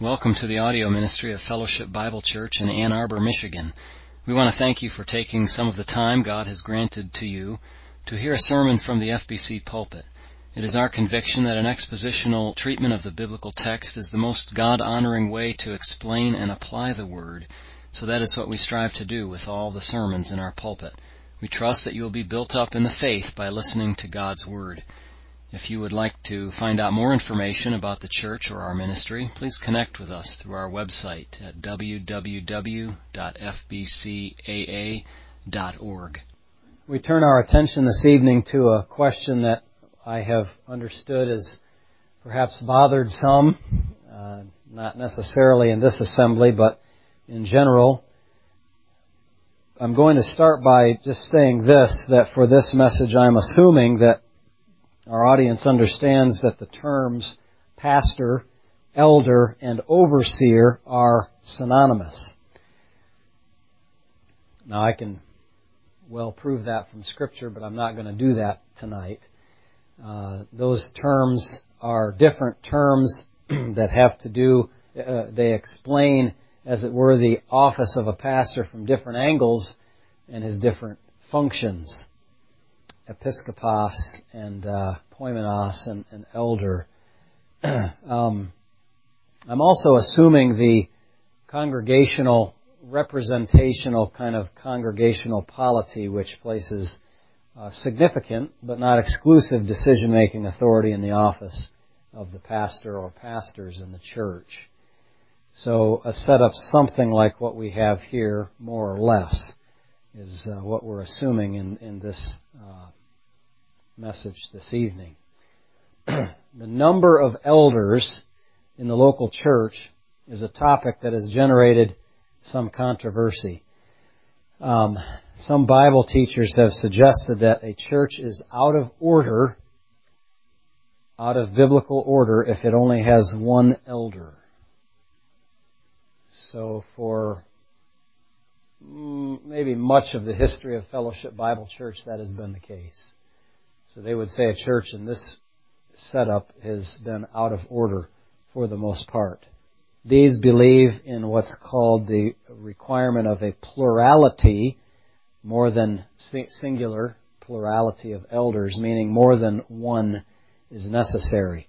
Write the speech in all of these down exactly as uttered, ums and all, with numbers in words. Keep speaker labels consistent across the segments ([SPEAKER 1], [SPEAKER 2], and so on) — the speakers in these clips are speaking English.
[SPEAKER 1] Welcome to the audio ministry of Fellowship Bible Church in Ann Arbor, Michigan. We want to thank you for taking some of the time God has granted to you to hear a sermon from the F B C pulpit. It is our conviction that an expositional treatment of the biblical text is the most God-honoring way to explain and apply the Word, so that is what we strive to do with all the sermons in our pulpit. We trust that you will be built up in the faith by listening to God's Word. If you would like to find out more information about the church or our ministry, please connect with us through our website at w w w dot f b c a a dot org.
[SPEAKER 2] We turn our attention this evening to a question that I have understood has perhaps bothered some, uh, not necessarily in this assembly, but in general. I'm going to start by just saying this, that for this message I'm assuming that our audience understands that the terms pastor, elder, and overseer are synonymous. Now, I can well prove that from Scripture, but I'm not going to do that tonight. Uh, those terms are different terms that have to do, uh, they explain, as it were, the office of a pastor from different angles and his different functions. Episkopos and uh, poimenos and, and elder. um, I'm also assuming the congregational, representational kind of congregational polity, which places uh, significant but not exclusive decision-making authority in the office of the pastor or pastors in the church. So a setup something like what we have here, more or less, is uh, what we're assuming in, in this uh, message this evening. The number of elders in the local church is a topic that has generated some controversy. Um, some Bible teachers have suggested that a church is out of order, out of biblical order, if it only has one elder. So for maybe much of the history of Fellowship Bible Church, that has been the case. So they would say a church in this setup has been out of order for the most part. These believe in what's called the requirement of a plurality, more than singular plurality of elders, meaning more than one is necessary.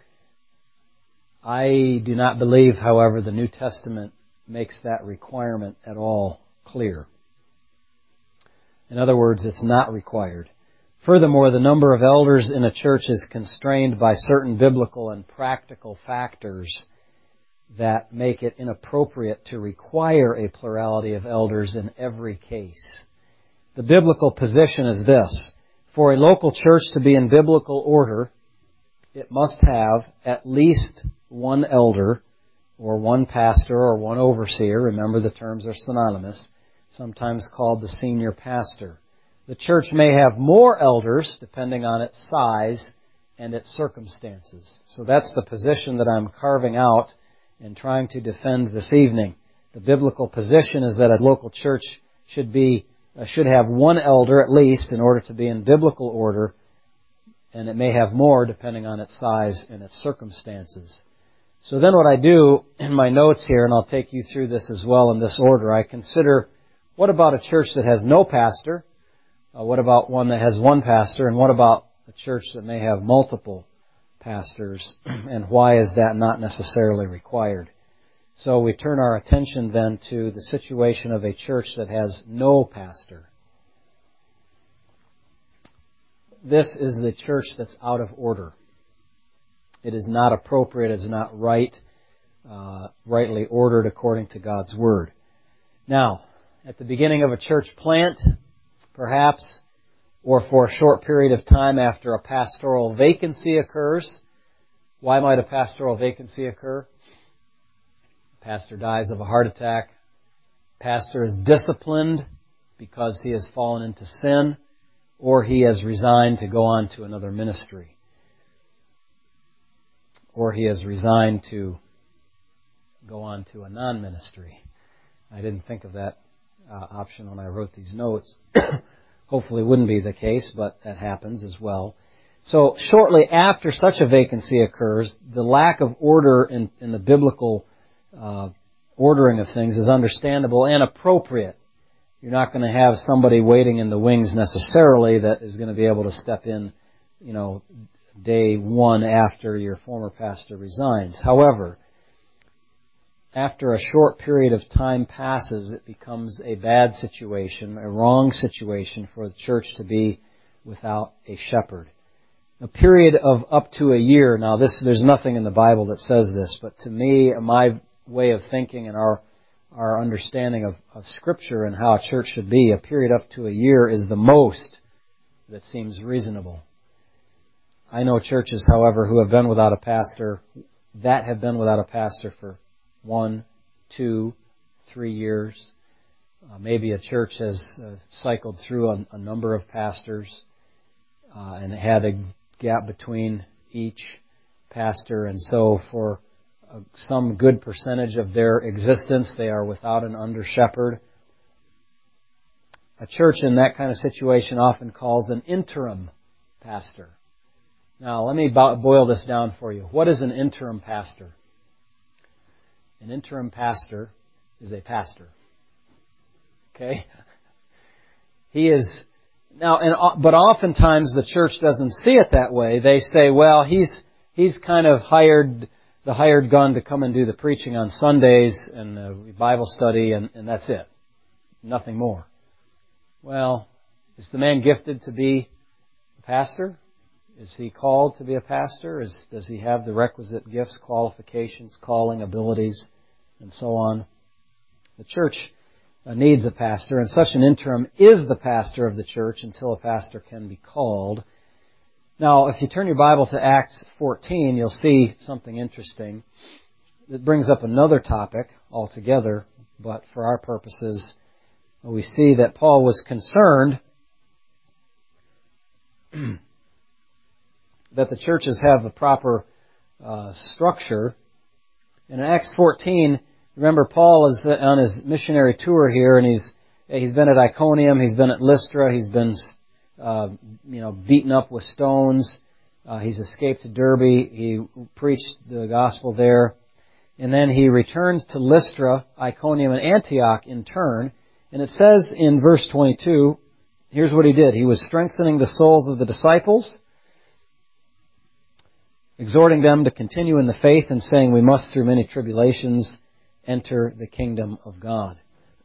[SPEAKER 2] I do not believe, however, the New Testament makes that requirement at all clear. In other words, it's not required. Furthermore, the number of elders in a church is constrained by certain biblical and practical factors that make it inappropriate to require a plurality of elders in every case. The biblical position is this: for a local church to be in biblical order, it must have at least one elder or one pastor or one overseer. Remember, the terms are synonymous, sometimes called the senior pastor. The church may have more elders, depending on its size and its circumstances. So that's the position that I'm carving out and trying to defend this evening. The biblical position is that a local church should be uh, should have one elder at least in order to be in biblical order, and it may have more depending on its size and its circumstances. So then what I do in my notes here, and I'll take you through this as well in this order, I consider, what about a church that has no pastor? Uh, what about one that has one pastor? And what about a church that may have multiple pastors? And why is that not necessarily required? So we turn our attention then to the situation of a church that has no pastor. This is the church that's out of order. It is not appropriate, it is not right, uh, rightly ordered according to God's Word. Now, at the beginning of a church plant, perhaps, or for a short period of time after a pastoral vacancy occurs. Why might a pastoral vacancy occur? The pastor dies of a heart attack. The pastor is disciplined because he has fallen into sin, or he has resigned to go on to another ministry. Or he has resigned to go on to a non-ministry. I didn't think of that uh, option when I wrote these notes. Hopefully it wouldn't be the case, but that happens as well. So shortly after such a vacancy occurs, the lack of order in, in the biblical uh, ordering of things is understandable and appropriate. You're not going to have somebody waiting in the wings necessarily that is going to be able to step in, you know, day one after your former pastor resigns. However, after a short period of time passes, it becomes a bad situation, a wrong situation for the church to be without a shepherd. A period of up to a year. Now, this there's nothing in the Bible that says this, but to me, my way of thinking and our our understanding of, of Scripture and how a church should be, a period up to a year is the most that seems reasonable. I know churches, however, who have been without a pastor, that have been without a pastor for one, two, three years. Uh, maybe a church has uh, cycled through a, a number of pastors uh, and had a gap between each pastor, and so for uh, some good percentage of their existence, they are without an under-shepherd. A church in that kind of situation often calls an interim pastor. Now, let me boil this down for you. What is an interim pastor? An interim pastor is a pastor. Okay? He is... Now, and, but oftentimes the church doesn't see it that way. They say, well, he's he's kind of hired the hired gun to come and do the preaching on Sundays and the Bible study, and, and that's it. Nothing more. Well, is the man gifted to be a pastor? Is he called to be a pastor? Is, does he have the requisite gifts, qualifications, calling, abilities, and so on? The church needs a pastor, and such an interim is the pastor of the church until a pastor can be called. Now, if you turn your Bible to Acts fourteen, you'll see something interesting. It brings up another topic altogether, but for our purposes, we see that Paul was concerned that the churches have the proper uh, structure. And in Acts fourteen, remember, Paul is on his missionary tour here, and he's he's been at Iconium, he's been at Lystra, he's been uh, you know beaten up with stones. Uh, he's escaped to Derbe. He preached the gospel there, and then he returned to Lystra, Iconium, and Antioch in turn. And it says in verse twenty-two, here's what he did: he was strengthening the souls of the disciples, exhorting them to continue in the faith, and saying, we must through many tribulations enter the kingdom of God.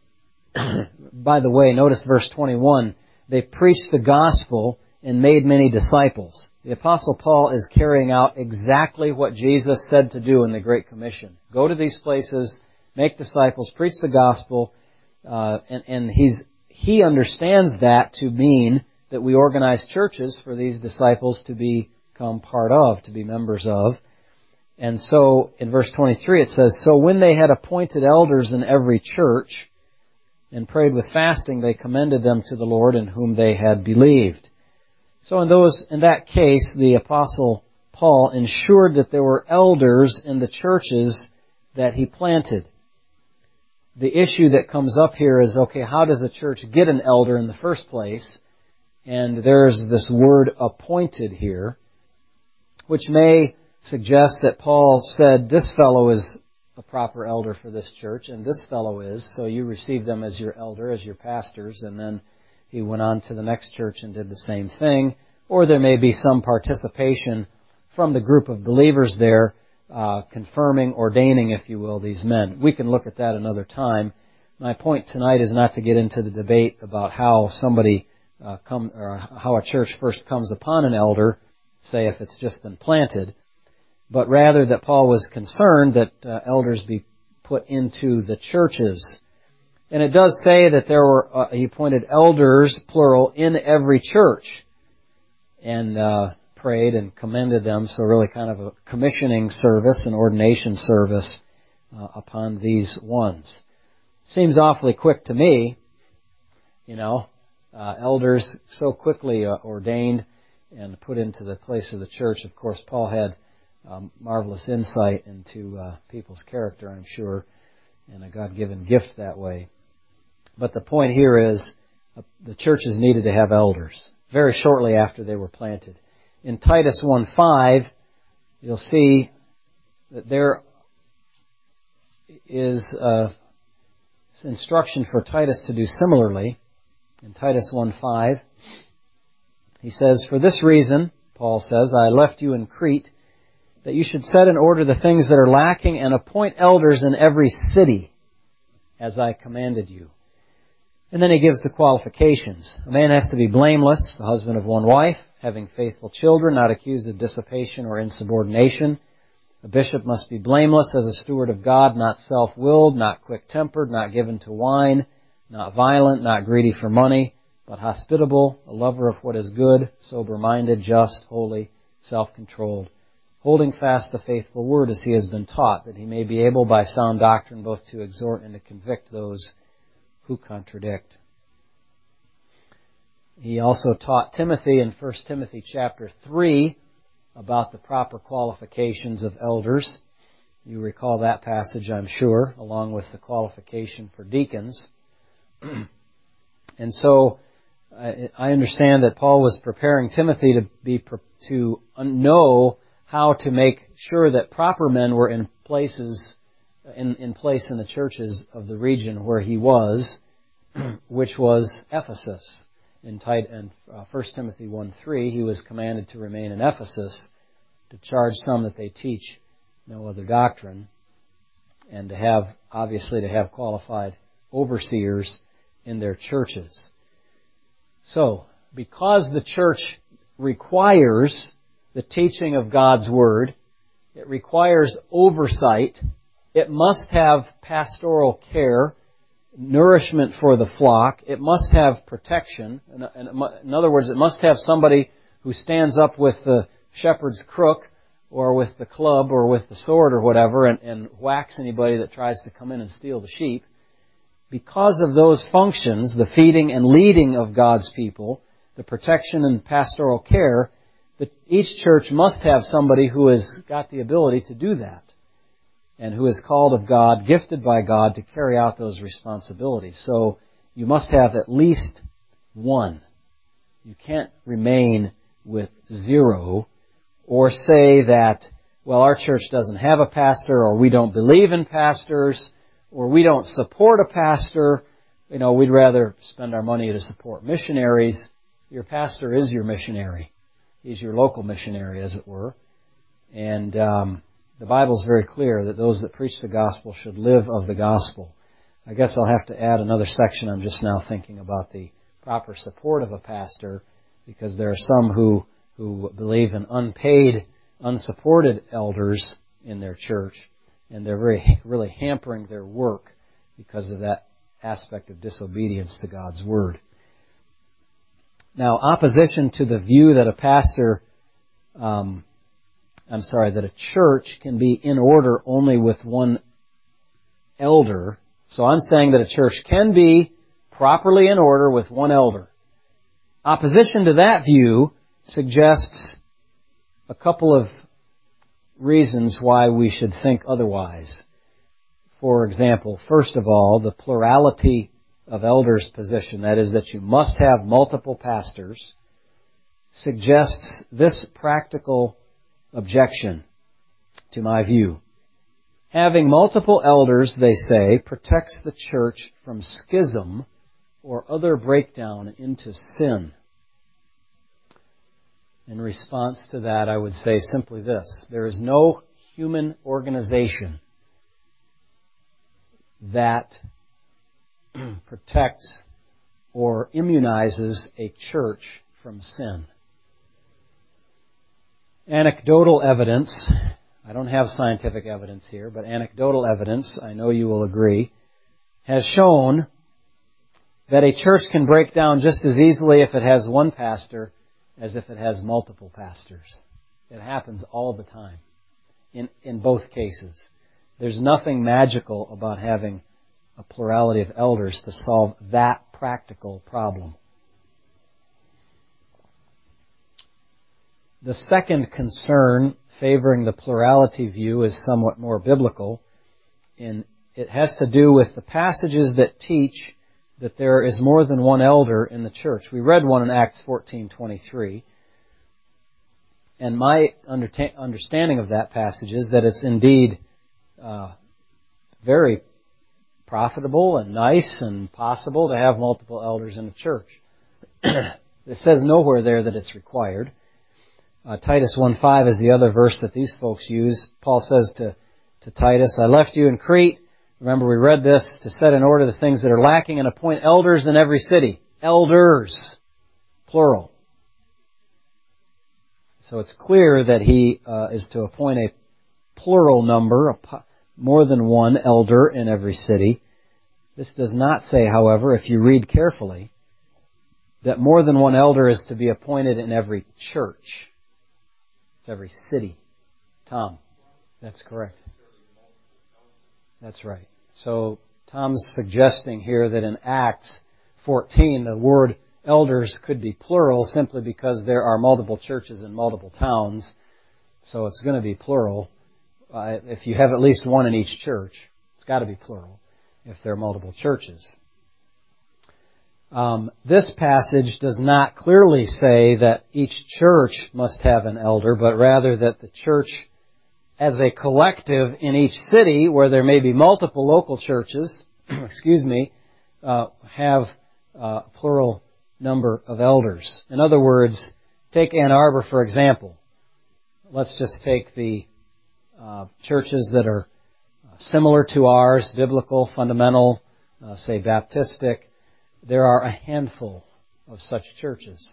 [SPEAKER 2] By the way, notice verse twenty-one. They preached the gospel and made many disciples. The Apostle Paul is carrying out exactly what Jesus said to do in the Great Commission. Go to these places, make disciples, preach the gospel, uh, and, and he's he understands that to mean that we organize churches for these disciples to become part of, to be members of. And so, in verse twenty-three it says, so when they had appointed elders in every church and prayed with fasting, they commended them to the Lord in whom they had believed. So in those, in that case, the Apostle Paul ensured that there were elders in the churches that he planted. The issue that comes up here is, okay, how does a church get an elder in the first place? And there's this word appointed here, which may suggest that Paul said, this fellow is a proper elder for this church, and this fellow is, so you receive them as your elder, as your pastors, and then he went on to the next church and did the same thing. Or there may be some participation from the group of believers there, uh, confirming, ordaining, if you will, these men. We can look at that another time. My point tonight is not to get into the debate about how somebody uh, come, or how a church first comes upon an elder, say if it's just been planted, but rather that Paul was concerned that uh, elders be put into the churches. And it does say that there were, uh, he appointed elders, plural, in every church, and uh, prayed and commended them. So really kind of a commissioning service, an ordination service uh, upon these ones. Seems awfully quick to me, you know, uh, elders so quickly uh, ordained and put into the place of the church. Of course, Paul had Um, marvelous insight into uh, people's character, I'm sure, and a God-given gift that way. But the point here is uh, the churches needed to have elders very shortly after they were planted. In Titus one five, you'll see that there is uh, instruction for Titus to do similarly. In Titus one five, he says, "For this reason," Paul says, "I left you in Crete, that you should set in order the things that are lacking and appoint elders in every city, as I commanded you." And then he gives the qualifications. A man has to be blameless, the husband of one wife, having faithful children, not accused of dissipation or insubordination. A bishop must be blameless as a steward of God, not self-willed, not quick-tempered, not given to wine, not violent, not greedy for money, but hospitable, a lover of what is good, sober-minded, just, holy, self-controlled, holding fast the faithful word as he has been taught, that he may be able by sound doctrine both to exhort and to convict those who contradict. He also taught Timothy in First Timothy chapter three about the proper qualifications of elders. You recall that passage, I'm sure, along with the qualification for deacons. And so I, I understand that Paul was preparing Timothy to be to know how to make sure that proper men were in places in, in place in the churches of the region where he was, which was Ephesus. In, in uh, First Timothy one three, he was commanded to remain in Ephesus, to charge some that they teach no other doctrine, and to have, obviously, to have qualified overseers in their churches. So, because the church requires the teaching of God's Word, it requires oversight, it must have pastoral care, nourishment for the flock, it must have protection. In other words, it must have somebody who stands up with the shepherd's crook or with the club or with the sword or whatever and, and whacks anybody that tries to come in and steal the sheep. Because of those functions, the feeding and leading of God's people, the protection and pastoral care, that each church must have somebody who has got the ability to do that and who is called of God, gifted by God to carry out those responsibilities. So you must have at least one. You can't remain with zero or say that, well, our church doesn't have a pastor, or we don't believe in pastors, or we don't support a pastor. You know, we'd rather spend our money to support missionaries. Your pastor is your missionary. He's your local missionary, as it were. And um, the Bible's very clear that those that preach the gospel should live of the gospel. I guess I'll have to add another section. I'm just now thinking about the proper support of a pastor, because there are some who, who believe in unpaid, unsupported elders in their church, and they're very, really hampering their work because of that aspect of disobedience to God's Word. Now, opposition to the view that a pastor, um, I'm sorry, that a church can be in order only with one elder. So I'm saying that a church can be properly in order with one elder. Opposition to that view suggests a couple of reasons why we should think otherwise. For example, first of all, the plurality of elders' position, that is, that you must have multiple pastors, suggests this practical objection to my view. Having multiple elders, they say, protects the church from schism or other breakdown into sin. In response to that, I would say simply this: there is no human organization that protects or immunizes a church from sin. Anecdotal evidence, I don't have scientific evidence here, but anecdotal evidence, I know you will agree, has shown that a church can break down just as easily if it has one pastor as if it has multiple pastors. It happens all the time, in, in both cases. There's nothing magical about having a plurality of elders to solve that practical problem. The second concern favoring the plurality view is somewhat more biblical, and it has to do with the passages that teach that there is more than one elder in the church. We read one in Acts fourteen twenty-three, and my understanding of that passage is that it's indeed uh, very profitable and nice and possible to have multiple elders in a church. It says nowhere there that it's required. Uh, Titus one five is the other verse that these folks use. Paul says to, to Titus, I left you in Crete. Remember we read this, to set in order the things that are lacking and appoint elders in every city. Elders. Plural. So it's clear that he uh, is to appoint a plural number, a, more than one elder in every city. This does not say, however, if you read carefully, that more than one elder is to be appointed in every church. It's every city. Tom, that's correct. That's right. So Tom's suggesting here that in Acts fourteen, the word elders could be plural simply because there are multiple churches in multiple towns. So it's going to be plural. Uh, if you have at least one in each church, it's got to be plural if there are multiple churches. Um, this passage does not clearly say that each church must have an elder, but rather that the church as a collective in each city, where there may be multiple local churches, excuse me, uh, have uh, a plural number of elders. In other words, take Ann Arbor for example. Let's just take the uh, churches that are similar to ours, biblical, fundamental, uh, say Baptistic. There are a handful of such churches.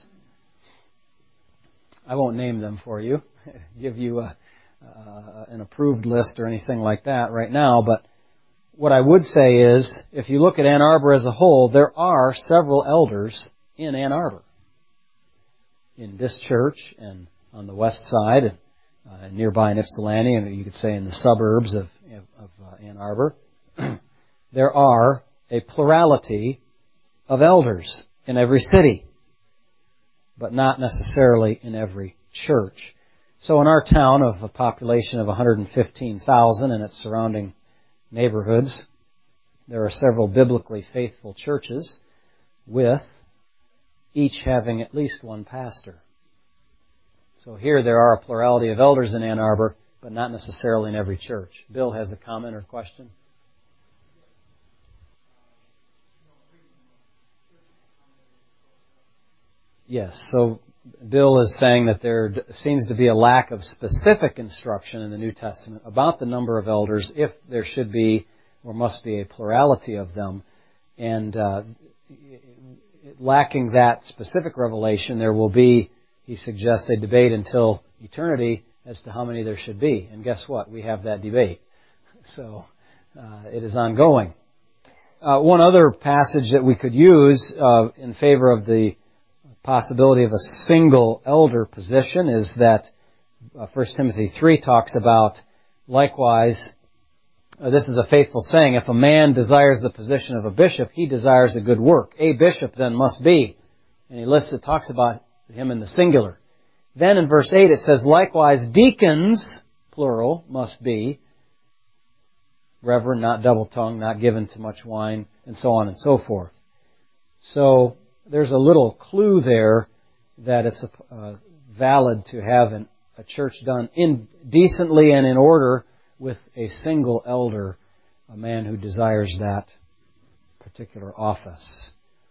[SPEAKER 2] I won't name them for you, give you a, uh, an approved list or anything like that right now, but what I would say is, if you look at Ann Arbor as a whole, there are several elders in Ann Arbor. In this church and on the west side and uh, nearby in Ypsilanti, and you could say in the suburbs of, of uh, Ann Arbor, there are a plurality of elders in every city, but not necessarily in every church. So in our town of a population of one hundred fifteen thousand and its surrounding neighborhoods, there are several biblically faithful churches with each having at least one pastor. So here there are a plurality of elders in Ann Arbor, but not necessarily in every church. Bill has a comment or question? Yes, so Bill is saying that there seems to be a lack of specific instruction in the New Testament about the number of elders, if there should be or must be a plurality of them. And uh, lacking that specific revelation, there will be, he suggests, a debate until eternity as to how many there should be. And guess what? We have that debate. So uh, it is ongoing. Uh, one other passage that we could use uh, in favor of the possibility of a single elder position is that uh, First Timothy three talks about, likewise, uh, this is a faithful saying, if a man desires the position of a bishop, he desires a good work. A bishop then must be. And he lists it, talks about him in the singular. Then in verse eight it says, likewise, deacons, plural, must be. Reverend, not double-tongued, not given to much wine, and so on and so forth. So there's a little clue there that it's uh, valid to have an, a church done in decently and in order with a single elder, a man who desires that particular office.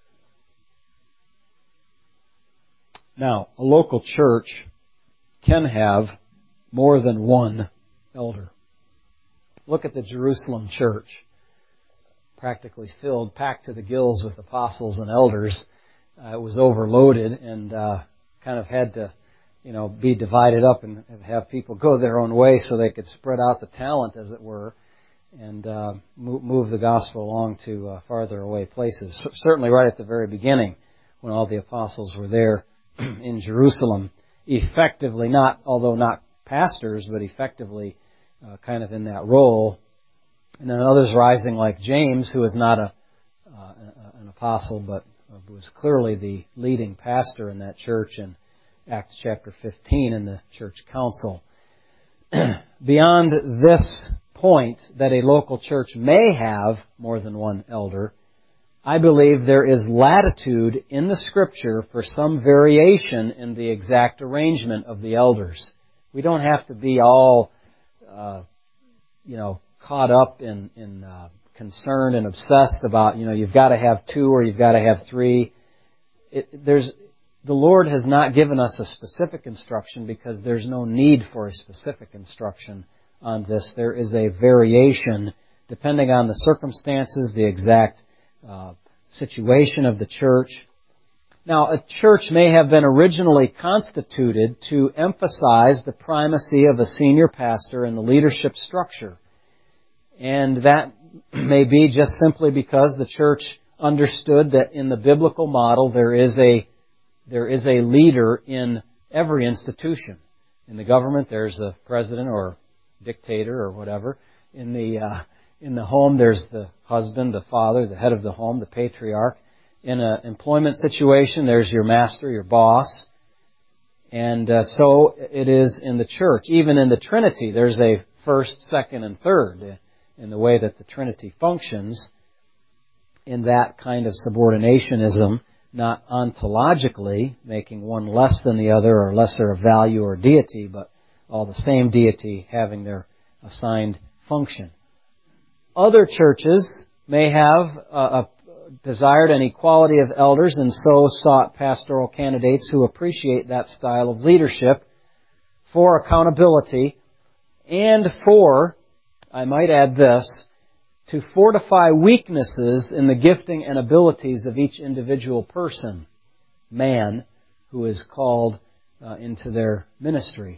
[SPEAKER 2] Now, a local church can have more than one elder. Look at the Jerusalem church, practically filled, packed to the gills with apostles and elders. Uh, it was overloaded and uh, kind of had to, you know, be divided up and have people go their own way so they could spread out the talent, as it were, and uh, move, move the gospel along to uh, farther away places. C- certainly right at the very beginning, when all the apostles were there in Jerusalem, effectively not, although not pastors, but effectively uh, kind of in that role. And then others rising like James, who is not a uh, an apostle, but was clearly the leading pastor in that church in Acts chapter fifteen in the church council. Beyond this point that a local church may have more than one elder, I believe there is latitude in the Scripture for some variation in the exact arrangement of the elders. We don't have to be all, uh, you know, caught up in, in uh, concerned and obsessed about, you know, you've got to have two or you've got to have three. It, there's the Lord has not given us a specific instruction because there's no need for a specific instruction on this. There is a variation depending on the circumstances, the exact uh, situation of the church. Now, a church may have been originally constituted to emphasize the primacy of a senior pastor in the leadership structure. And that may be just simply because the church understood that in the biblical model there is a there is a leader in every institution. In the government there's a president or dictator or whatever. In the uh, in the home there's the husband, the father, the head of the home, the patriarch. In an employment situation, there's your master, your boss. And uh, so it is in the church. Even in the Trinity, there's a first, second, and third in the way that the Trinity functions in that kind of subordinationism, not ontologically, making one less than the other or lesser of value or deity, but all the same deity having their assigned function. Other churches may have a, a desired an equality of elders and so sought pastoral candidates who appreciate that style of leadership for accountability and for, I might add this, to fortify weaknesses in the gifting and abilities of each individual person, man, who is called uh, into their ministry.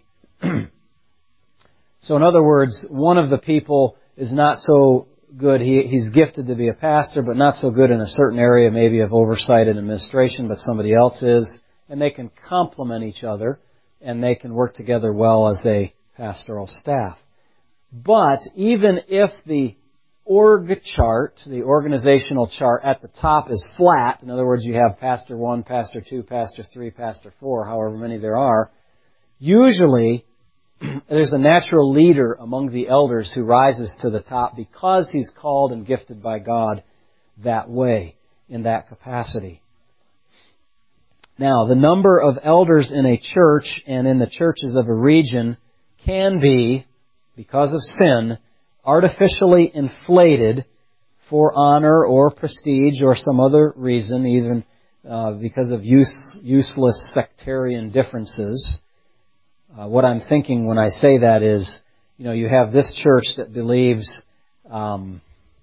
[SPEAKER 2] So in other words, one of the people is not so good. He, he's gifted to be a pastor, but not so good in a certain area, maybe of oversight and administration, but somebody else is. And they can complement each other, and they can work together well as a pastoral staff. But even if the org chart, the organizational chart at the top is flat, in other words, you have pastor one, pastor two, pastor three, pastor four, however many there are, usually there's a natural leader among the elders who rises to the top because he's called and gifted by God that way, in that capacity. Now, the number of elders in a church and in the churches of a region can be, because of sin, artificially inflated for honor or prestige or some other reason, even uh, because of use, useless sectarian differences. Uh, what I'm thinking when I say that is, you know, you have this church that believes, um,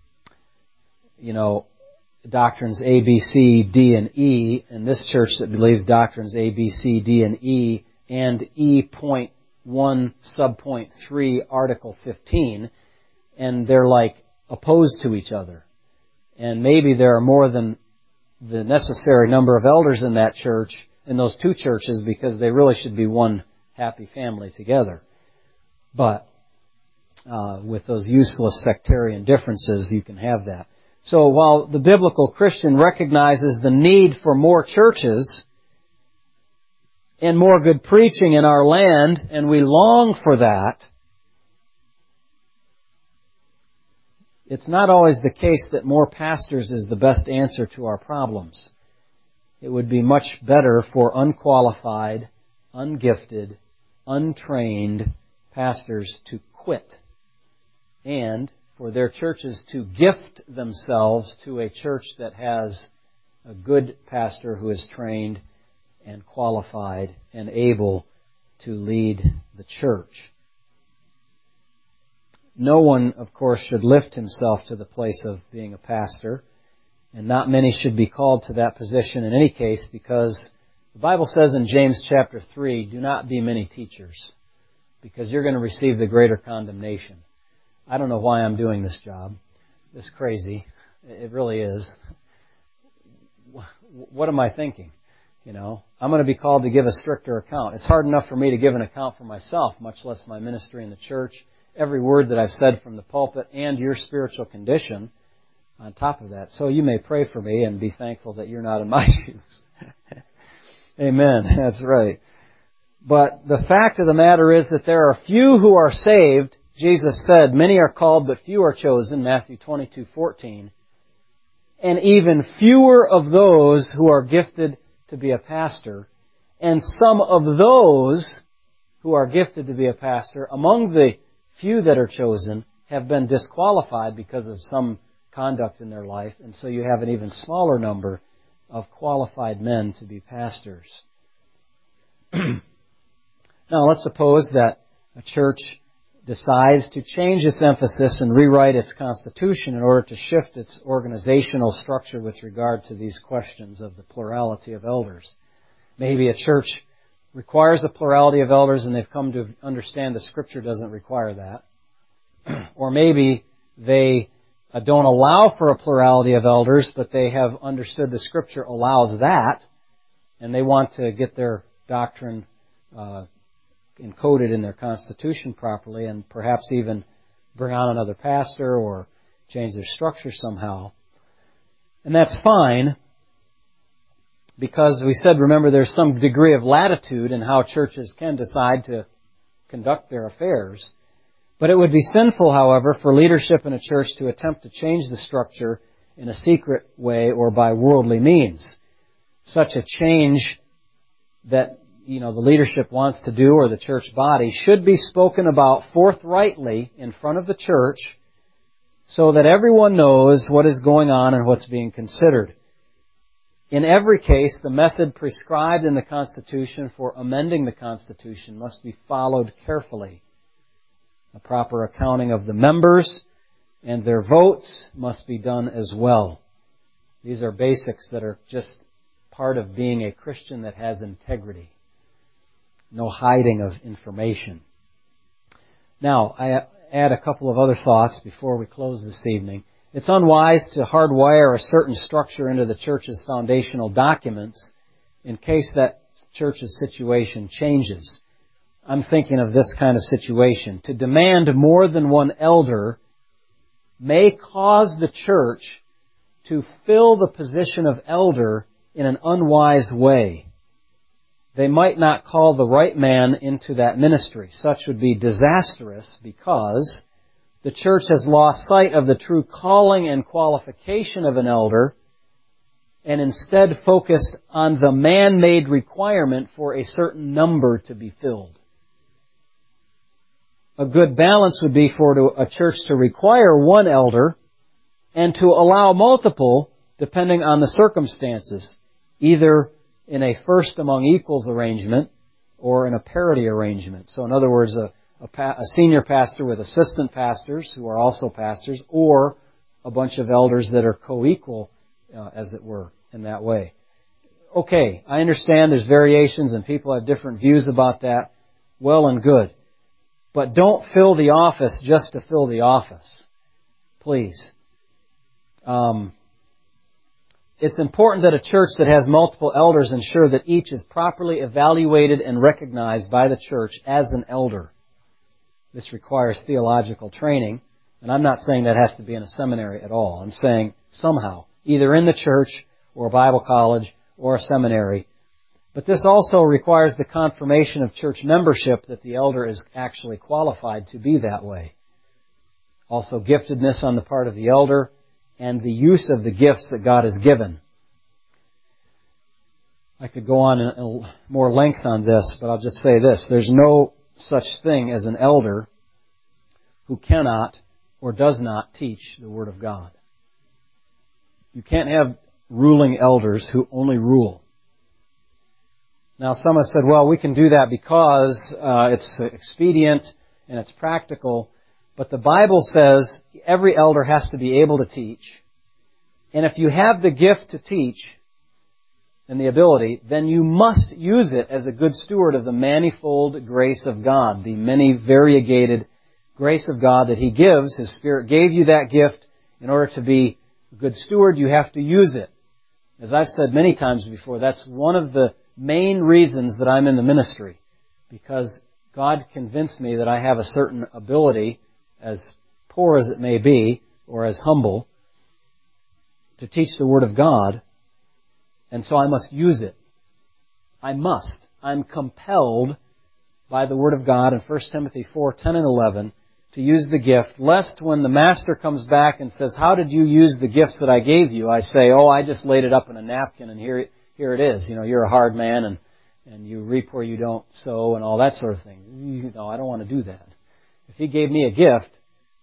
[SPEAKER 2] you know, doctrines A, B, C, D, and E, and this church that believes doctrines A, B, C, D, and E, and E point one, sub point three, article fifteen, and they're like opposed to each other. And maybe there are more than the necessary number of elders in that church, in those two churches, because they really should be one happy family together. But uh, with those useless sectarian differences, you can have that. So while the biblical Christian recognizes the need for more churches and more good preaching in our land, and we long for that, it's not always the case that more pastors is the best answer to our problems. It would be much better for unqualified, ungifted, untrained pastors to quit and for their churches to gift themselves to a church that has a good pastor who is trained and qualified and able to lead the church. No one, of course, should lift himself to the place of being a pastor, and not many should be called to that position in any case, because the Bible says in James chapter three, do not be many teachers, because you're going to receive the greater condemnation. I don't know why I'm doing this job. It's crazy. It really is. What am I thinking? You know, I'm going to be called to give a stricter account. It's hard enough for me to give an account for myself, much less my ministry in the church. Every word that I've said from the pulpit and your spiritual condition on top of that. So you may pray for me and be thankful that you're not in my shoes. Amen. That's right. But the fact of the matter is that there are few who are saved. Jesus said, many are called, but few are chosen, Matthew twenty-two fourteen. And even fewer of those who are gifted to be a pastor. And some of those who are gifted to be a pastor, among the few that are chosen, have been disqualified because of some conduct in their life, and so you have an even smaller number of qualified men to be pastors. Now, let's suppose that a church decides to change its emphasis and rewrite its constitution in order to shift its organizational structure with regard to these questions of the plurality of elders. Maybe a church requires the plurality of elders and they've come to understand the Scripture doesn't require that. Or maybe they uh, don't allow for a plurality of elders, but they have understood the Scripture allows that, and they want to get their doctrine uh, encoded in their constitution properly and perhaps even bring on another pastor or change their structure somehow. And that's fine, because we said, remember, there's some degree of latitude in how churches can decide to conduct their affairs. But it would be sinful, however, for leadership in a church to attempt to change the structure in a secret way or by worldly means. Such a change that, you know, the leadership wants to do, or the church body, should be spoken about forthrightly in front of the church so that everyone knows what is going on and what's being considered. In every case, the method prescribed in the Constitution for amending the Constitution must be followed carefully. A proper accounting of the members and their votes must be done as well. These are basics that are just part of being a Christian that has integrity. No hiding of information. Now, I add a couple of other thoughts before we close this evening. It's unwise to hardwire a certain structure into the church's foundational documents in case that church's situation changes. I'm thinking of this kind of situation. To demand more than one elder may cause the church to fill the position of elder in an unwise way. They might not call the right man into that ministry. Such would be disastrous because the church has lost sight of the true calling and qualification of an elder and instead focused on the man-made requirement for a certain number to be filled. A good balance would be for a church to require one elder and to allow multiple depending on the circumstances, either in a first among equals arrangement or in a parity arrangement. So in other words, a, a, pa- a senior pastor with assistant pastors who are also pastors, or a bunch of elders that are co-equal, uh, as it were, in that way. Okay, I understand there's variations and people have different views about that. Well and good. But don't fill the office just to fill the office. Please. Um, it's important that a church that has multiple elders ensure that each is properly evaluated and recognized by the church as an elder. This requires theological training, and I'm not saying that has to be in a seminary at all. I'm saying somehow, either in the church or a Bible college or a seminary. But this also requires the confirmation of church membership that the elder is actually qualified to be that way. Also, giftedness on the part of the elder and the use of the gifts that God has given. I could go on in more length on this, but I'll just say this. There's no such thing as an elder who cannot or does not teach the Word of God. You can't have ruling elders who only rule. Now, some have said, well, we can do that because uh, it's expedient and it's practical. But the Bible says every elder has to be able to teach. And if you have the gift to teach and the ability, then you must use it as a good steward of the manifold grace of God, the many variegated grace of God that He gives. His Spirit gave you that gift. In order to be a good steward, you have to use it. As I've said many times before, that's one of the main reasons that I'm in the ministry, because God convinced me that I have a certain ability, as poor as it may be, or as humble, to teach the Word of God, and so I must use it. I must. I'm compelled by the Word of God in First Timothy four, ten and eleven to use the gift, lest when the Master comes back and says, how did you use the gifts that I gave you? I say, oh, I just laid it up in a napkin and here it Here it is. You know, you're a hard man and, and you reap where you don't sow and all that sort of thing. No, I don't want to do that. If He gave me a gift,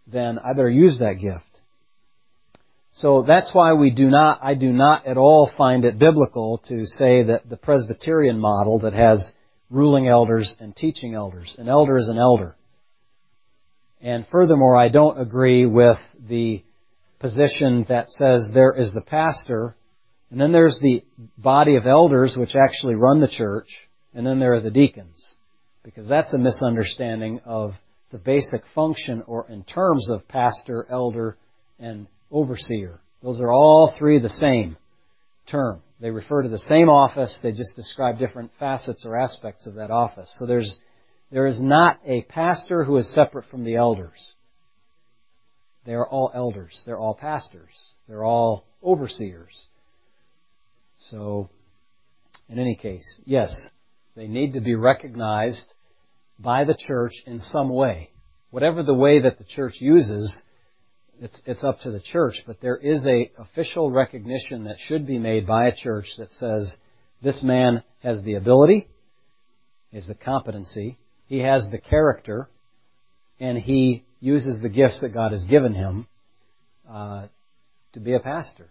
[SPEAKER 2] then I better use that gift. So that's why we do not, I do not at all find it biblical to say that the Presbyterian model that has ruling elders and teaching elders. An elder is an elder. And furthermore, I don't agree with the position that says there is the pastor, and then there's the body of elders which actually run the church, and then there are the deacons. Because that's a misunderstanding of the basic function or in terms of pastor, elder, and overseer. Those are all three the same term. They refer to the same office, they just describe different facets or aspects of that office. So there's there is not a pastor who is separate from the elders. They are all elders. They're all pastors. They're all overseers. So, in any case, yes, they need to be recognized by the church in some way. Whatever the way that the church uses, it's it's up to the church. But there is a official recognition that should be made by a church that says, this man has the ability, has the competency, he has the character, and he uses the gifts that God has given him uh, to be a pastor.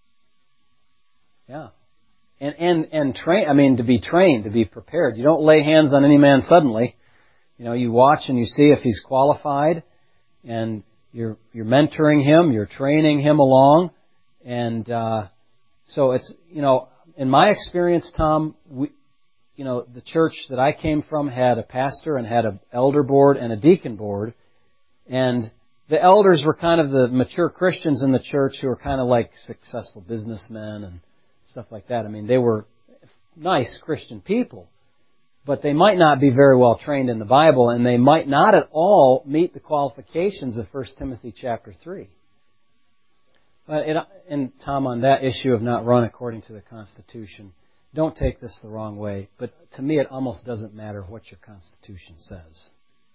[SPEAKER 2] Yeah. And, and, and train, I mean, to be trained, to be prepared. You don't lay hands on any man suddenly. You know, you watch and you see if he's qualified, and you're, you're mentoring him, you're training him along. And, uh, so it's, you know, in my experience, Tom, we, you know, the church that I came from had a pastor and had an elder board and a deacon board. And the elders were kind of the mature Christians in the church who were kind of like successful businessmen and stuff like that. I mean, they were nice Christian people, but they might not be very well trained in the Bible, and they might not at all meet the qualifications of First Timothy chapter three. But it, and Tom, on that issue of not run according to the Constitution, don't take this the wrong way, but to me it almost doesn't matter what your Constitution says.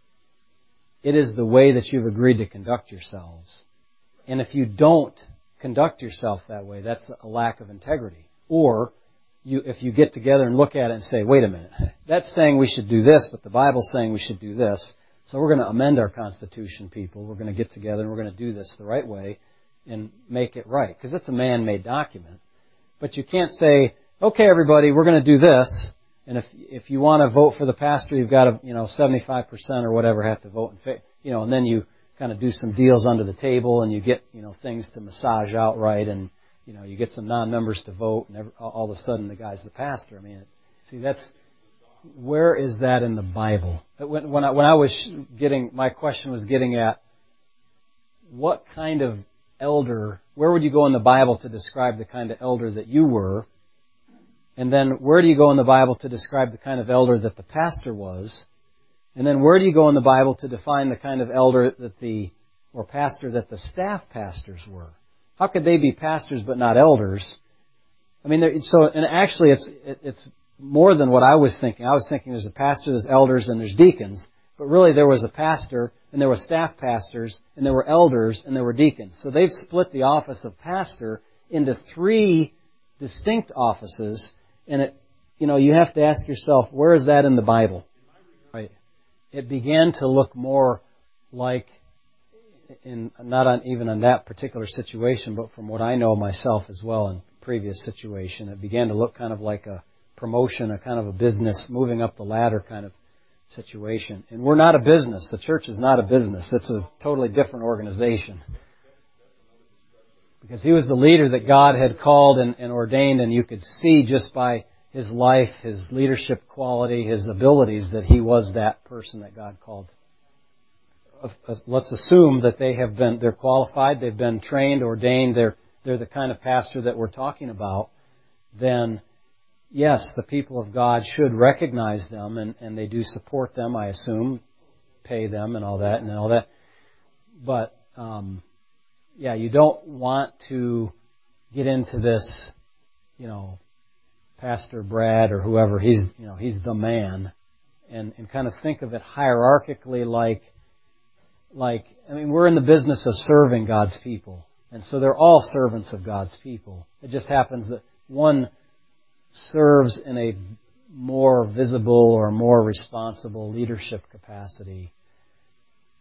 [SPEAKER 2] It is the way that you've agreed to conduct yourselves. And if you don't conduct yourself that way, that's a lack of integrity. Or you, if you get together and look at it and say, wait a minute, that's saying we should do this, but the Bible's saying we should do this, so we're going to amend our Constitution, people. We're going to get together and we're going to do this the right way and make it right. Because it's a man-made document. But you can't say, okay, everybody, we're going to do this, and if if you want to vote for the pastor, you've got to, you know, seventy-five percent or whatever have to vote in favor, you know, and then you kind of do some deals under the table, and you get, you know, things to massage out right, and, you know, you get some non-members to vote, and every, all of a sudden the guy's the pastor. I mean, see, that's, where is that in the Bible? When, when I when I was getting, my question was getting at, what kind of elder, where would you go in the Bible to describe the kind of elder that you were? And then where do you go in the Bible to describe the kind of elder that the pastor was? And then where do you go in the Bible to define the kind of elder that the, or pastor that the staff pastors were? How could they be pastors but not elders? I mean, so, and actually it's, it's more than what I was thinking. I was thinking there's a pastor, there's elders, and there's deacons. But really there was a pastor, and there were staff pastors, and there were elders, and there were deacons. So they've split the office of pastor into three distinct offices. And it, you know, you have to ask yourself, where is that in the Bible? Right. It began to look more like, in not on even on that particular situation, but from what I know myself as well in previous situation, it began to look kind of like a promotion, a kind of a business, moving up the ladder kind of situation. And we're not a business. The church is not a business. It's a totally different organization. Because he was the leader that God had called and, and ordained, and you could see just by his life, his leadership quality, his abilities, that he was that person that God called. Let's assume that they have been, they're qualified, they've been trained, ordained, they're, they're the kind of pastor that we're talking about. Then, yes, the people of God should recognize them, and, and they do support them, I assume, pay them and all that and all that. But, um, yeah, you don't want to get into this, you know, Pastor Brad or whoever, he's, you know, he's the man, and, and kind of think of it hierarchically like, like, I mean, we're in the business of serving God's people. And so they're all servants of God's people. It just happens that one serves in a more visible or more responsible leadership capacity.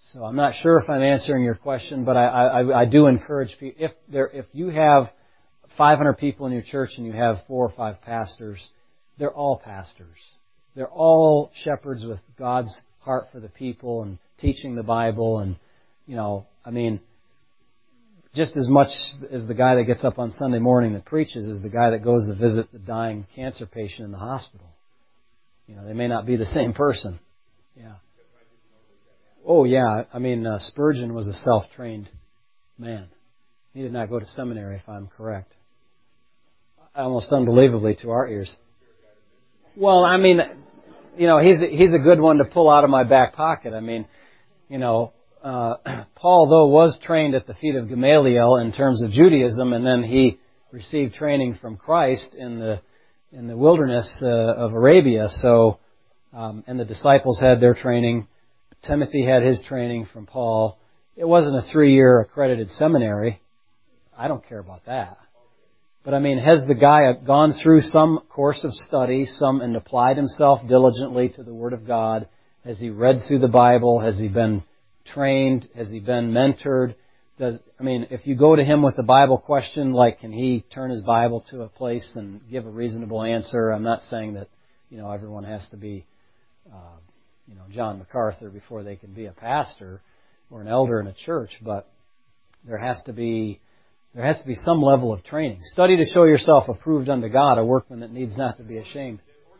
[SPEAKER 2] So I'm not sure if I'm answering your question, but I, I, I do encourage people, if there, if you have five hundred people in your church and you have four or five pastors, they're all pastors. They're all shepherds with God's heart for the people and teaching the Bible. And, you know, I mean, just as much as the guy that gets up on Sunday morning that preaches is the guy that goes to visit the dying cancer patient in the hospital. You know, they may not be the same person. Yeah. Oh, yeah. I mean, uh, Spurgeon was a self-trained man. He did not go to seminary, if I'm correct. Almost unbelievably to our ears. Well, I mean, you know, he's a, he's a good one to pull out of my back pocket. I mean, you know, uh, Paul, though, was trained at the feet of Gamaliel in terms of Judaism, and then he received training from Christ in the in the wilderness uh, of Arabia. So, um, and the disciples had their training. Timothy had his training from Paul. It wasn't a three-year accredited seminary. I don't care about that. But I mean, has the guy gone through some course of study, some and applied himself diligently to the Word of God? Has he read through the Bible? Has he been trained? Has he been mentored? Does I mean, if you go to him with a Bible question, like, can he turn his Bible to a place and give a reasonable answer? I'm not saying that, you know, everyone has to be, uh, you know, John MacArthur before they can be a pastor or an elder in a church, but there has to be There has to be some level of training. Study to show yourself approved unto God, a workman that needs not to be ashamed.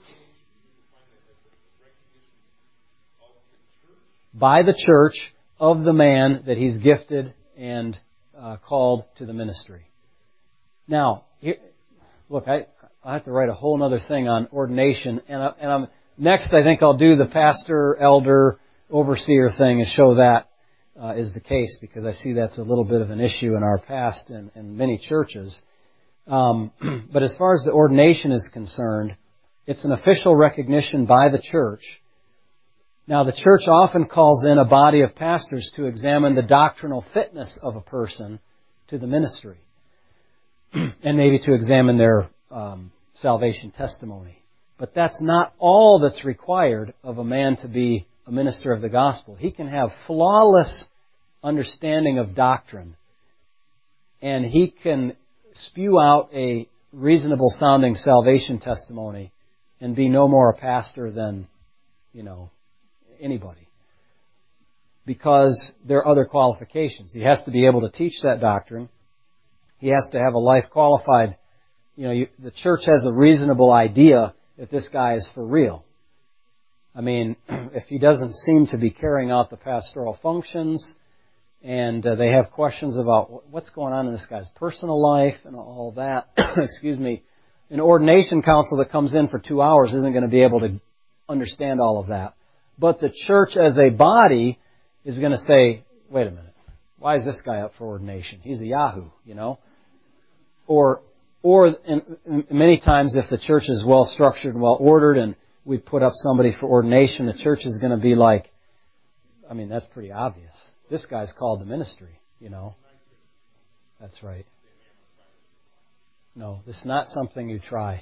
[SPEAKER 2] By the church of the man that he's gifted and uh, called to the ministry. Now, here, look, I I have to write a whole other thing on ordination, and, I, and I'm, next I think I'll do the pastor, elder, overseer thing and show that Uh, is the case, because I see that's a little bit of an issue in our past and in many churches. Um, but as far as the ordination is concerned, it's an official recognition by the church. Now, the church often calls in a body of pastors to examine the doctrinal fitness of a person to the ministry and maybe to examine their um, salvation testimony. But that's not all that's required of a man to be a minister of the gospel. He can have flawless understanding of doctrine, and he can spew out a reasonable sounding salvation testimony and be no more a pastor than, you know, anybody. Because there are other qualifications. He has to be able to teach that doctrine. He has to have a life qualified. You know, you, the church has a reasonable idea if this guy is for real. I mean, if he doesn't seem to be carrying out the pastoral functions, and uh, they have questions about what's going on in this guy's personal life and all that, excuse me, an ordination council that comes in for two hours isn't going to be able to understand all of that. But the church as a body is going to say, wait a minute, why is this guy up for ordination? He's a yahoo, you know? Or, or in, in many times if the church is well structured and well ordered and we put up somebody for ordination, the church is going to be like, I mean, that's pretty obvious. This guy's called to ministry, you know. That's right. No, this is not something you try.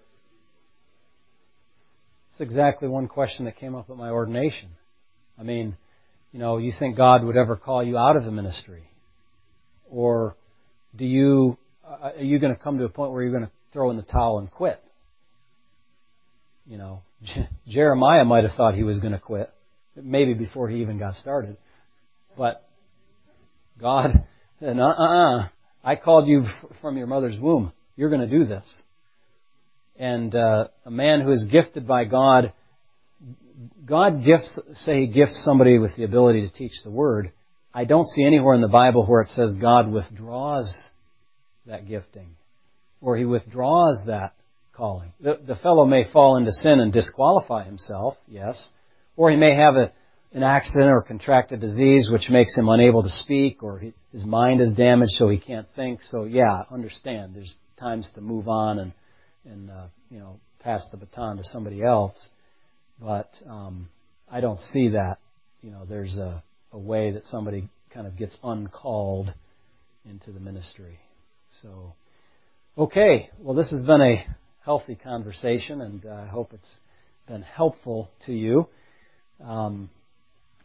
[SPEAKER 2] It's exactly one question that came up at my ordination. I mean, you know, you think God would ever call you out of the ministry? Or do you, are you going to come to a point where you're going to throw in the towel and quit? You know, Jeremiah might have thought he was going to quit, maybe before he even got started. But God said, uh-uh, I called you from your mother's womb. You're going to do this. And uh, a man who is gifted by God, God gifts, say He gifts somebody with the ability to teach the Word. I don't see anywhere in the Bible where it says God withdraws that gifting, or He withdraws that calling. The, the fellow may fall into sin and disqualify himself, yes, or he may have a an accident or contract a disease which makes him unable to speak, or he, his mind is damaged so he can't think. So yeah, understand there's times to move on and and uh, you know, pass the baton to somebody else. But um, I don't see that. You know, there's a, a way that somebody kind of gets uncalled into the ministry. So okay, well, this has been a healthy conversation, and uh, I hope it's been helpful to you. Um,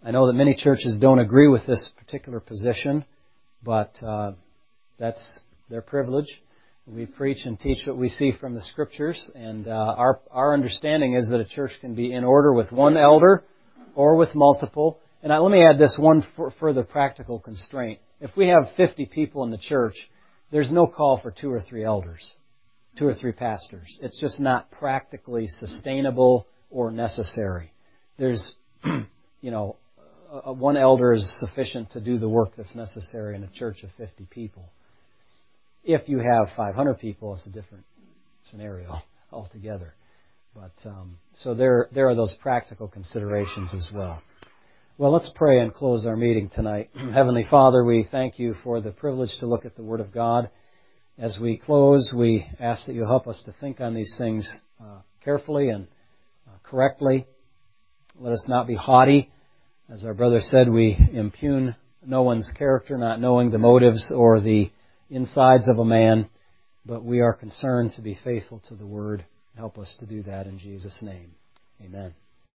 [SPEAKER 2] I know that many churches don't agree with this particular position, but uh, that's their privilege. We preach and teach what we see from the Scriptures, and uh, our our understanding is that a church can be in order with one elder or with multiple. And I, let me add this one f- further practical constraint. If we have fifty people in the church, there's no call for two or three elders, two or three pastors. It's just not practically sustainable or necessary. There's, you know, uh, one elder is sufficient to do the work that's necessary in a church of fifty people. If you have five hundred people, it's a different scenario altogether. But um, so there, there are those practical considerations as well. Well, let's pray and close our meeting tonight. Heavenly Father, we thank you for the privilege to look at the Word of God. As we close, we ask that you help us to think on these things uh, carefully and uh, correctly. Let us not be haughty. As our brother said, we impugn no one's character, not knowing the motives or the insides of a man, but we are concerned to be faithful to the Word. Help us to do that in Jesus' name. Amen.